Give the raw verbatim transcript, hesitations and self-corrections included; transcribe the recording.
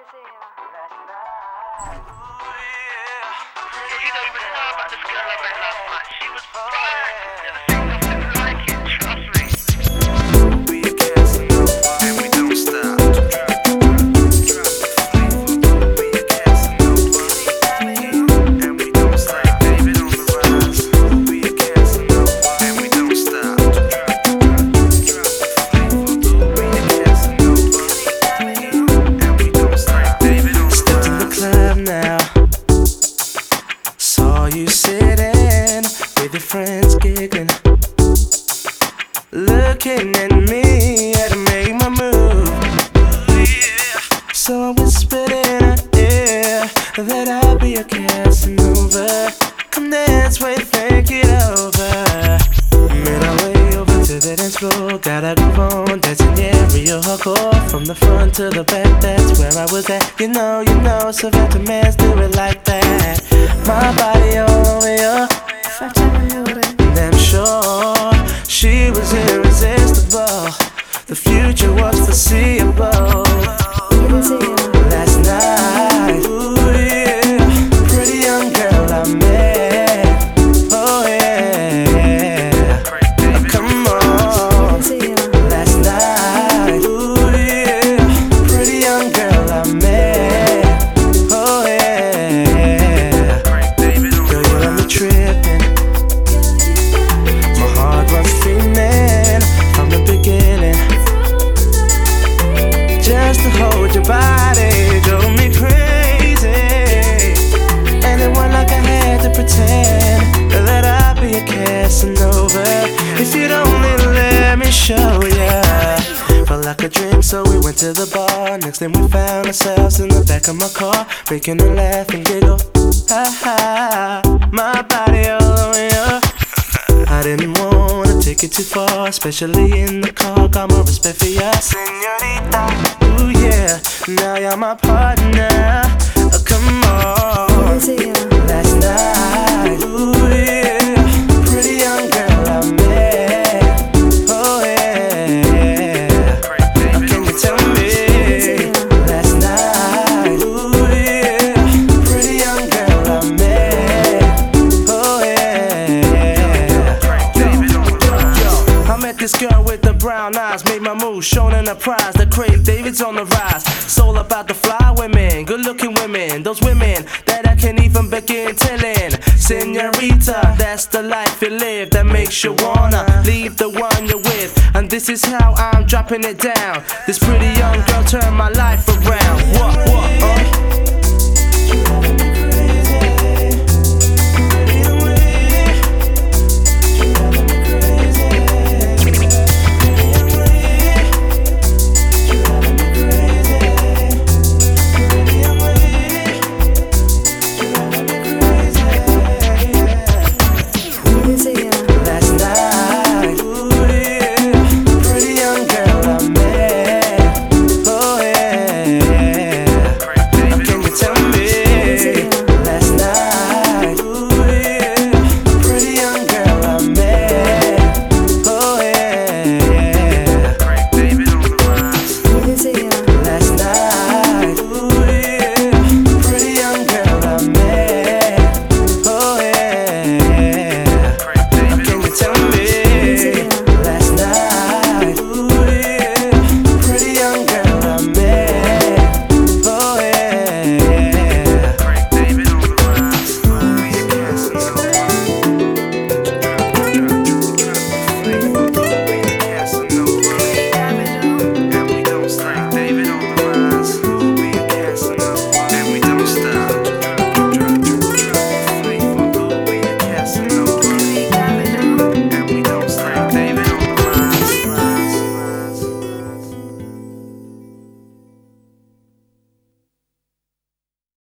You don't even know about this girl I met last night. She was fine. Never seen nothing like it, trust me. We a Casanova and we don't stop. We a Casanova and we don't stop. David on the rise. We a Casanova and we don't stop. We a Casanova and we don't stop. David on the rise. Stepped in the club now. Saw you sitting with your friends giggling, looking at me, had to make my move. So I whispered in her ear that I'll be a Casanova. Come dance, wait, think it over. Made our way over to the dance floor, got a groove on, dancing, yeah, real hardcore. From the front to the back, that's where I was at. You know, you know, Savannah Mans do it like that. My body all over you, and I'm sure she was irresistible. The future was foreseeable. Last night, ooh yeah, pretty young girl I met. Oh yeah, come on. Last night, ooh yeah, pretty young girl I met. Oh yeah, girl you got me tripping. My heart was feeling from the beginning. Just to hold your body drove me crazy, and it wasn't like I had to pretend that I'd be a Casanova if you'd only let me show ya. Felt like a drink, so we went to the bar. Next thing we found ourselves in the back of my car, making her laugh and giggle. Ha ha, my body all over you. I didn't wanna take it too far, especially in the car. Got more respect for ya, señorita. Ooh yeah, now you're my partner. Oh, come on. Last night, ooh yeah, pretty young girl I met. Oh yeah, how can you tell me? Last night, ooh yeah, pretty young girl I met. Oh yeah. I met this girl with the brown eyes, made my move, shown in a prize. The Craig David's on the rise. It's all about the fly women, good looking women, those women that I can't even begin telling. Señorita, that's the life you live that makes you wanna leave the one you're with. And this is how I'm dropping it down. This pretty young girl turned my life around.